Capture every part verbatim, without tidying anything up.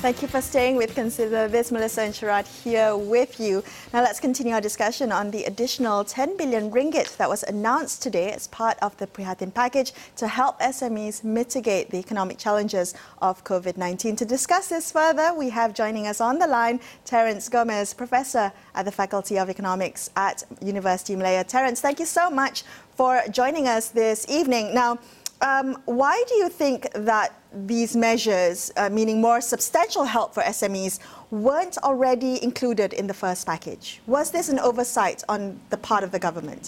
Thank you for staying with Consider This. Melissa and Sharad here with you. Now let's continue our discussion on the additional ten billion ringgit that was announced today as part of the Prihatin package to help S M Es mitigate the economic challenges of COVID nineteen. To discuss this further, we have joining us on the line Terence Gomez, Professor at the Faculty of Economics at University Malaya. Terence, thank you so much for joining us this evening. Now, Um, why do you think that these measures, uh, meaning more substantial help for S M Es, weren't already included in the first package? Was this an oversight on the part of the government?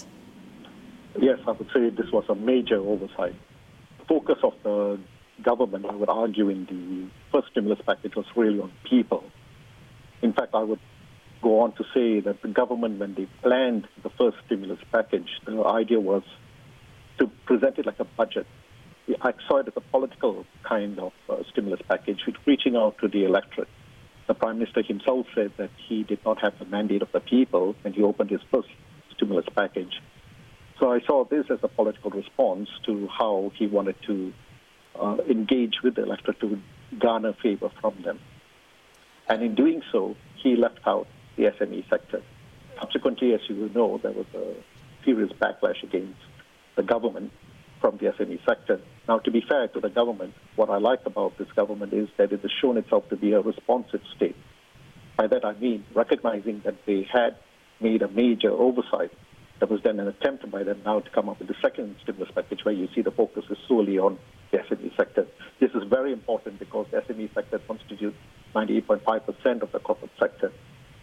Yes, I would say this was a major oversight. The focus of the government, I would argue, in the first stimulus package was really on people. In fact, I would go on to say that the government, when they planned the first stimulus package, the idea was to present it like a budget. I saw it as a political kind of uh, stimulus package, which reaching out to the electorate. The Prime Minister himself said that he did not have the mandate of the people when he opened his first stimulus package. So I saw this as a political response to how he wanted to uh, engage with the electorate to garner favor from them. And in doing so, he left out the S M E sector. Subsequently, as you will know, there was a serious backlash against the government from the S M E sector. Now, to be fair to the government, what I like about this government is that it has shown itself to be a responsive state. By that I mean recognizing that they had made a major oversight. There was then an attempt by them now to come up with the second stimulus package where you see the focus is solely on the S M E sector. This is very important because the S M E sector constitutes ninety-eight point five percent of the corporate sector.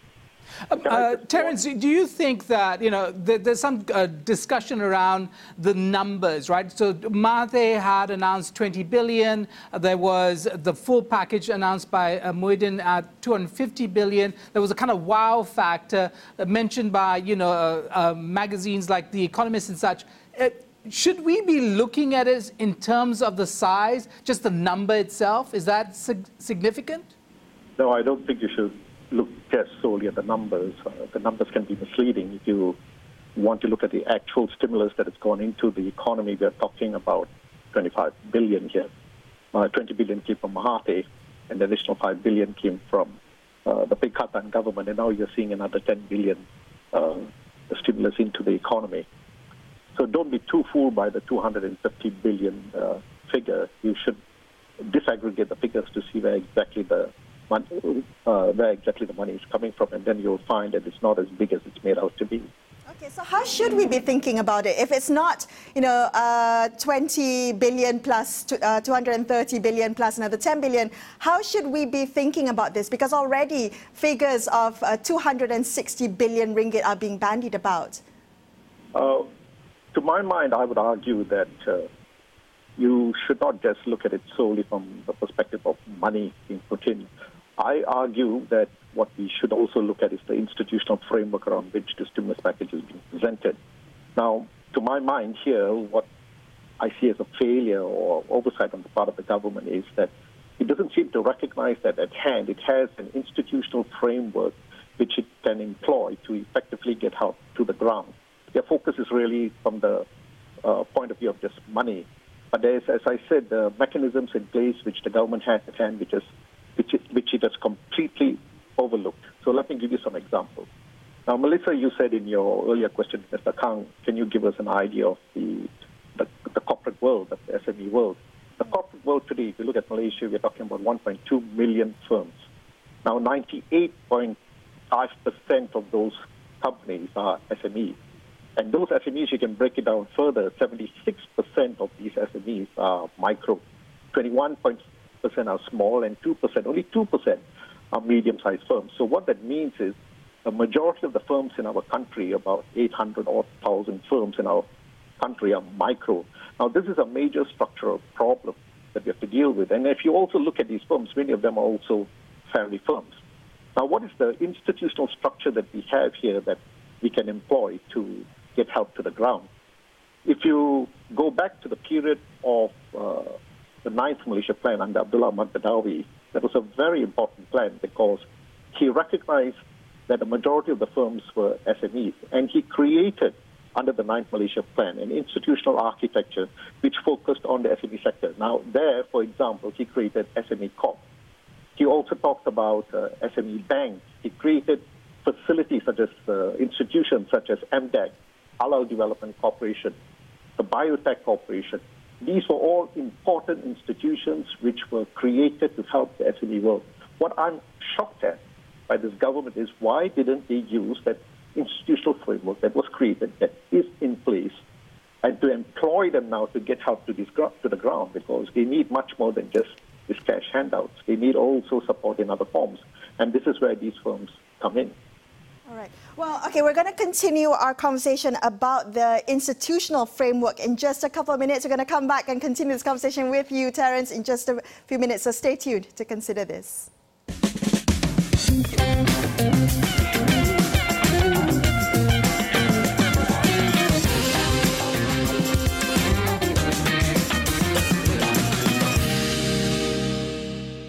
Um, uh, Terence, do you think that, you know, there, there's some uh, discussion around the numbers, right? So Mahathir had announced twenty billion. Uh, there was the full package announced by uh, Muhyiddin at two hundred fifty billion. There was a kind of wow factor uh, mentioned by, you know, uh, uh, magazines like The Economist and such. Uh, should we be looking at it in terms of the size, just the number itself? Is that sig significant? No, I don't think you should look just solely at the numbers. Uh, the numbers can be misleading. If you want to look at the actual stimulus that has gone into the economy, we are talking about twenty-five billion here. Uh, twenty billion came from Mahathir, and the additional five billion came from uh, the Pakatan government, and now you're seeing another ten billion uh, stimulus into the economy. So don't be too fooled by the two hundred fifty billion uh, figure. You should disaggregate the figures to see where exactly the Money, uh, where exactly the money is coming from, and then you'll find that it's not as big as it's made out to be. Okay, so how should we be thinking about it? If it's not, you know, uh, twenty billion plus uh, two hundred thirty billion plus another ten billion, how should we be thinking about this? Because already figures of uh, two hundred sixty billion ringgit are being bandied about. Uh, to my mind, I would argue that uh, you should not just look at it solely from the perspective of money being put in. I argue that what we should also look at is the institutional framework around which the stimulus package is being presented. Now, to my mind here, what I see as a failure or oversight on the part of the government is that it doesn't seem to recognize that at hand it has an institutional framework which it can employ to effectively get help to the ground. Their focus is really from the uh, point of view of just money. But there's, as I said, the mechanisms in place which the government has at hand, which is Which it, which it has completely overlooked. So let me give you some examples. Now, Melissa, you said in your earlier question, Mister Kang, can you give us an idea of the, the, the corporate world, the S M E world? The corporate world today, if you look at Malaysia, we're talking about one point two million firms. Now, ninety-eight point five percent of those companies are S M Es. And those S M Es, you can break it down further, seventy-six percent of these S M Es are micro, twenty-one point percent are small, and two percent, only two percent are medium-sized firms. So what that means is the majority of the firms in our country, about eight hundred or one thousand firms in our country, are micro. Now, this is a major structural problem that we have to deal with. And if you also look at these firms, many of them are also family firms. Now, what is the institutional structure that we have here that we can employ to get help to the ground? If you go back to the period of uh, the ninth Malaysia Plan under Abdullah Ahmad Badawi, that was a very important plan because he recognized that the majority of the firms were S M Es, and he created, under the ninth Malaysia Plan, an institutional architecture which focused on the S M E sector. Now, there, for example, he created S M E Corp. He also talked about uh, S M E banks. He created facilities such as uh, institutions such as M D E C, Halal Development Corporation, the Biotech Corporation. These were all important institutions which were created to help the S M E world. What I'm shocked at by this government is why didn't they use that institutional framework that was created, that is in place, and to employ them now to get help to, this, to the ground, because they need much more than just these cash handouts. They need also support in other forms. And this is where these firms come in. All right. Well, okay, we're going to continue our conversation about the institutional framework in just a couple of minutes. We're going to come back and continue this conversation with you, Terence, in just a few minutes. So stay tuned to consider this.